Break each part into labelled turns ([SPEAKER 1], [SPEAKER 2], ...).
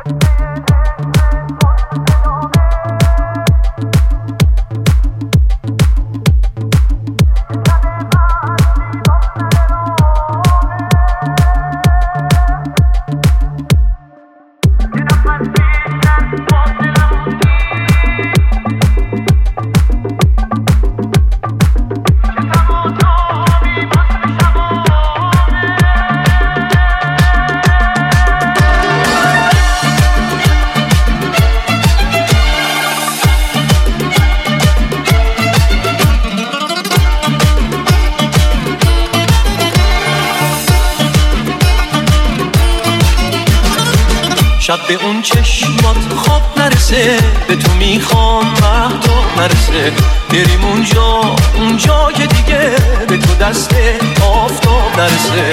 [SPEAKER 1] شب به اون چشمات خواب نرسه، به تو میخوام مهتاب نرسه، بریم اونجا که دیگه به تو دست آفتاب نرسه.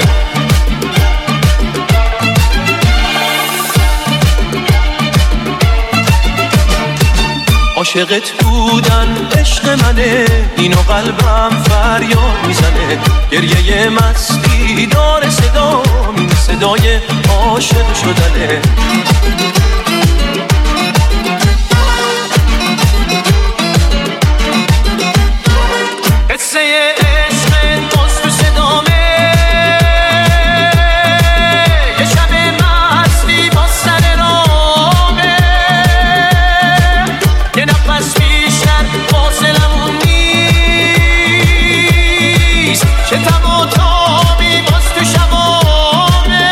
[SPEAKER 1] عاشقت بودن عشق منه، اینو قلبم فریاد میزنه، گریه مستی داره صدا، این صدای عاشق شدنه. قصه عشق باز تو صدامه، یه شب مستی با سر رامه، یه نفس بیشتر فاصلمون نیست، شتم و تابی باز تو شبامه،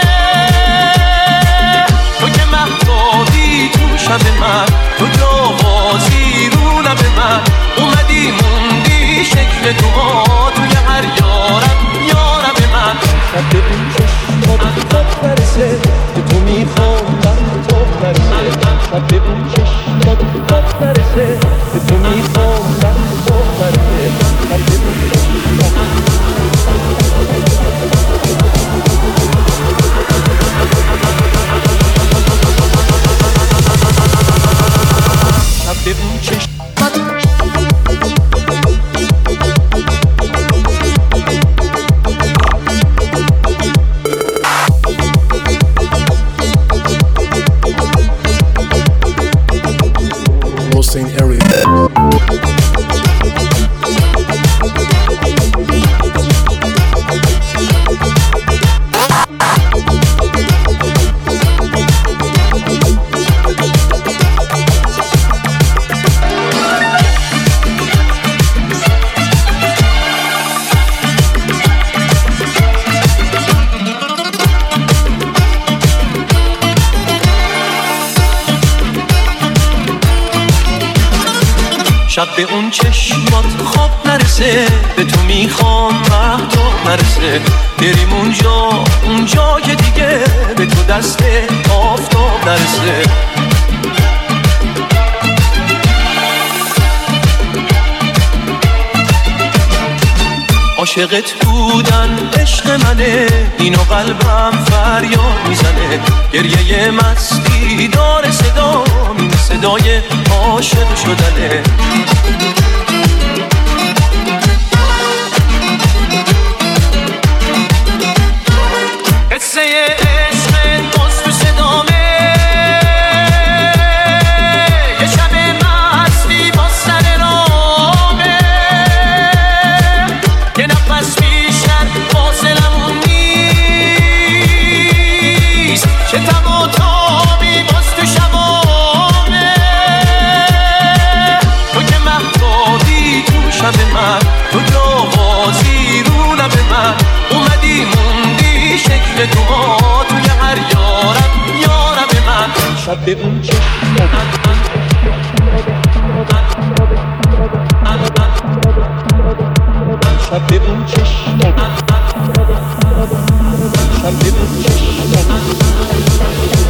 [SPEAKER 1] تو که مهتابی تو شب من، تو جوازی رو لب من، اومدی موندی شکل تو ها توی هر یارم من. شب به اون چشمات خواب نرسه، به تو میخوام مهتاب نرسه، شب به اون چشمات خواب نرسه، به تو میخوام مهتاب نرسه، شب به اون شب به اون چشمات خواب نرسه، به تو میخوام مهتاب نرسه، بریم اونجا که دیگه به تو دست آفتاب نرسه. عاشقت بودن عشق منه، اینو قلبم فریاد میزنه، گریه مستی داره صدا، این صدای عاشق شدنه. قصه عشق باز تو صدامه، یه شب مستی با سر رامه، یه نفس بیشتر فاصلمون نیست، شتم و تابی باز تو شبامه، تو که مهتابی تو شب من، تو جوازی رو لب من، اومدی موندی شکل تو ها توی هر یارم من. شب به اون شب به اون چشم، شب به اون چشم.